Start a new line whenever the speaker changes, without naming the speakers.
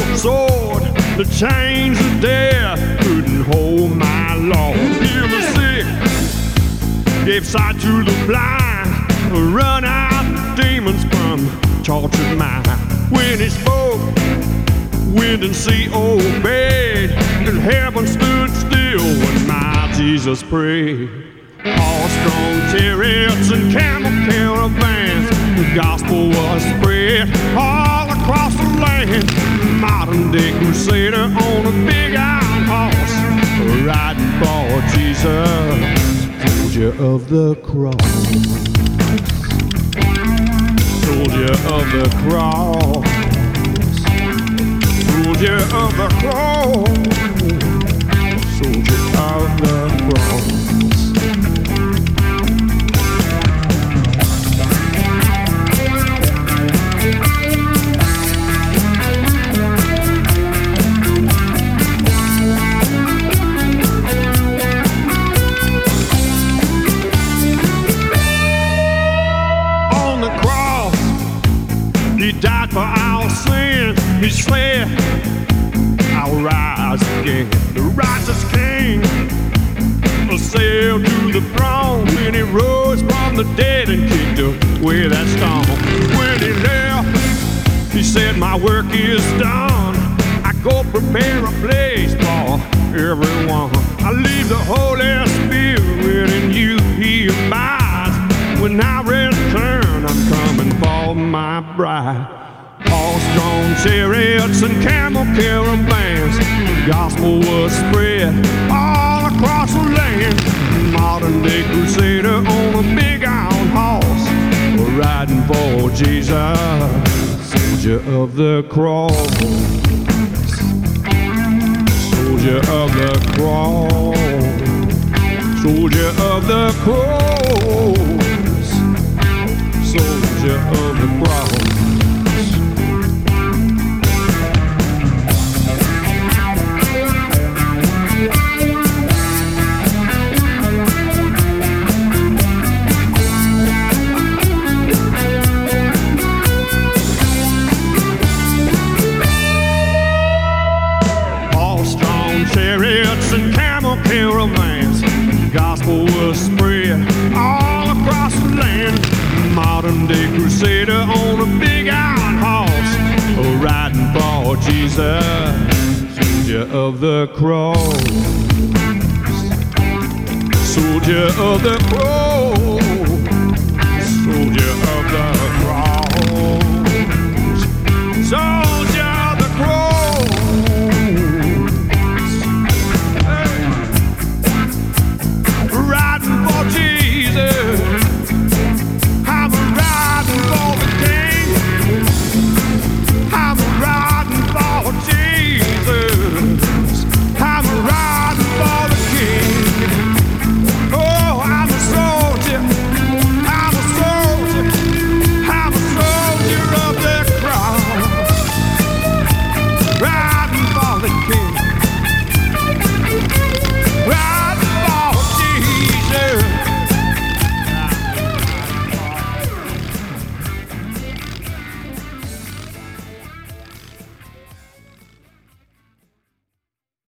sword, the chains of death couldn't hold my Lord. Healed the sick, gave sight to the blind, run out demons from tortured mind. When he spoke, wind and sea obeyed, and heaven stood still when my Jesus prayed. Horse-drawn chariots and camel caravans, the gospel was spread all across the land. Modern-day crusader on a big iron horse, riding for Jesus, soldier of the cross, soldier of the cross, soldier of the cross, soldier of the cross. He died for our sin. He said, I'll rise again. The righteous King sailed to the throne, and he rose from the dead and kicked away that stone. When he left, he said, my work is done. I go prepare a place for everyone. I leave the Holy Spirit in you, he abides. When I return, I'm coming for my bride. Horse-drawn chariots and camel caravans, the gospel was spread all across the land. Modern-day crusader on a big iron horse, riding for Jesus, soldier of the cross, soldier of the cross, soldier of the cross, soldier of the cross. Horse-drawn chariots and camel caravans, the gospel was spread all across the land. Modern-day crusader on a big iron horse, riding for Jesus, soldier of the cross, soldier of the cross.